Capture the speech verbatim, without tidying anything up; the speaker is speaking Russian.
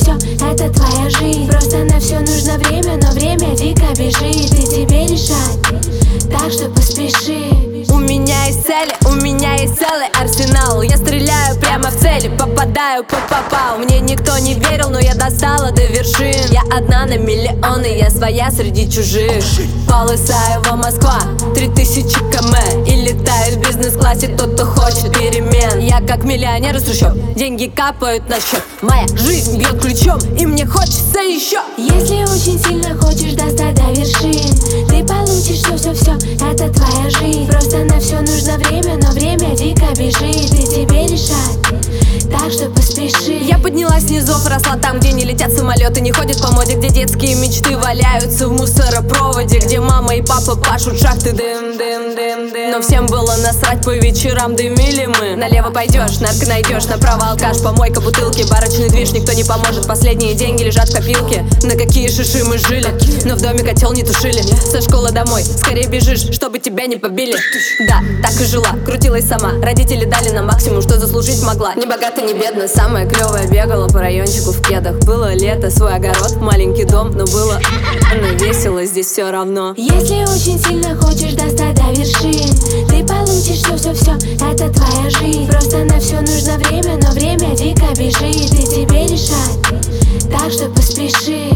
все-все-все, это твоя жизнь. Просто на все нужно время, но время дико бежит, и тебе решать, так что поспеши. У меня есть цели, у меня есть целый арсенал. Я стреляю прямо в цели, попадаю по попал. Мне никто не верил, но я достала до вершин. Я одна на миллионы, я своя среди чужих. Полысаева, Москва, три тысячи км. И летает в бизнес-классе тот, кто хочет перемен. Я как миллионер из трущоб, деньги капают на счет. Моя жизнь бьет ключом, и мне хочется еще. Если очень сильно хочешь достать до вершин, ты получишь все-все-все, это твоя жизнь. Просто на все нужно время, но время дико бежит, и тебе решать, так что поспеши. Я поднялась с низов, росла там, где не летят самолеты, не ходят по моде, где детские мечты валяются в мусоропроводе, где мама и папа пашут шахты, дым, дым, дым, дым. Но всем было насрать, по вечерам дымили мы. Налево пойдешь, нарко найдешь, направо алкаш, помойка, бутылки, барочный движ, никто не поможет. Последние деньги лежат в копилке. На какие шиши мы жили, но в доме котел не тушили. Со школы домой, скорее бежишь, чтобы тебя не побили. Да, так и жила, крутилась сама. Родители дали нам максимум, что заслужить могла. Не богата, не бедна, самая клевая, бегала по райончику в кедах. Было лето, свой огород, маленький дом, но было но весело здесь все равно. Если очень сильно хочешь достать до вершин, ты получишь все-все-все, это твоя жизнь. Просто на все нужно время, но время дико бежит, и тебе решать, так что поспеши.